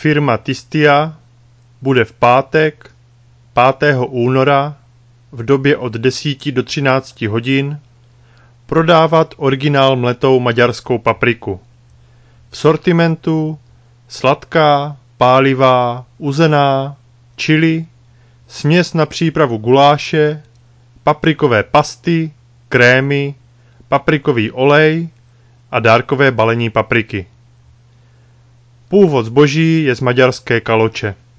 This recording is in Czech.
Firma Tistia bude v pátek 5. února v době od 10 do 13 hodin prodávat originál mletou maďarskou papriku. V sortimentu sladká, pálivá, uzená, chili, směs na přípravu guláše, paprikové pasty, krémy, paprikový olej a dárkové balení papriky. Původ zboží je z maďarské Kaloče.